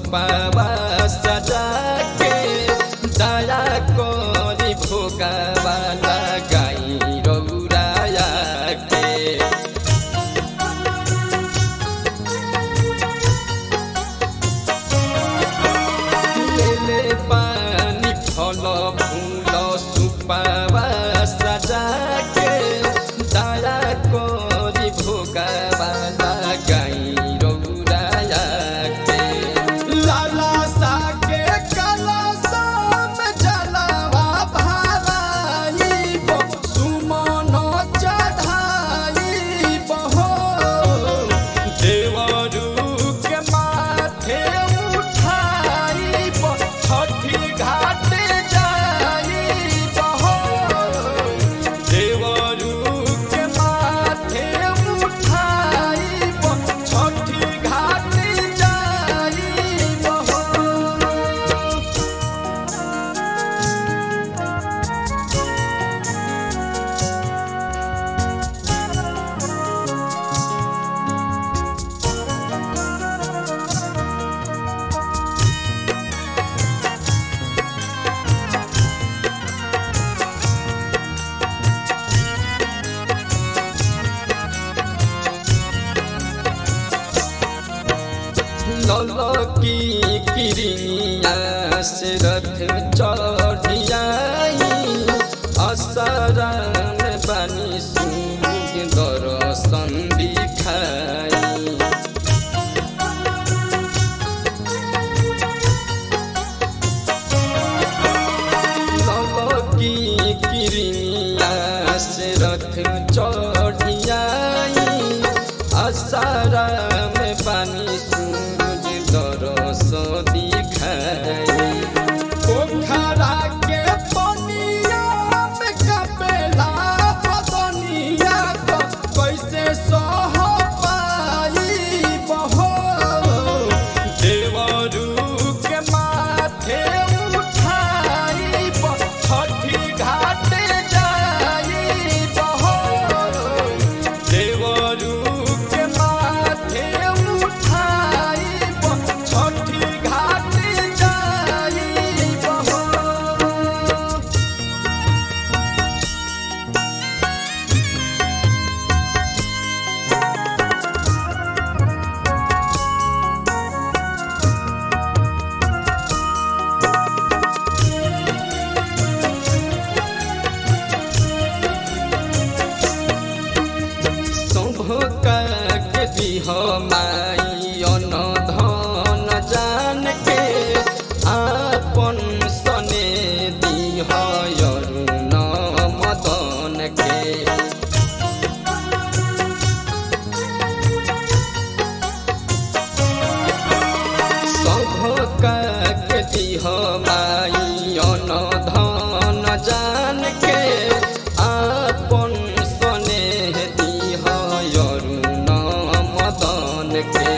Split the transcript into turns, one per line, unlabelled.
सुपावा सजा के दया करी भोगावा लगाई रौराया के ले पानी फल फूल सुपावा सजा के दया करी भोगावा लगाई रौराया के लाला साके काला साम जलावा भाराई बो सुमन चढ़ाई बहो देवरू के माथे उठाई बो छठी घाट जाई बहो देवरू के माथे उठाई बो छठी घाट जाई बहो ललकी किरिया से रथ चढ़ियाई असरा में बनी सुंदर दर्शन दिखाई ललकी किरिया से रथ चढ़ियाई असरा में बनी दरस दिखाई पोखरा के पनिया में कपेला पतनिया तो कैसे सह पाई बहो देवरू के माथे उठाई छठी घाट जाई बहो देवरू के माथे उठाई छठी घाट जाई बहो शोभका के दिह माई अन्न धन जान के आपन सने दिह अरुण मदन के शोभका के दिह माई अन्न धन जान के आपन सने दिह अरुण मदन के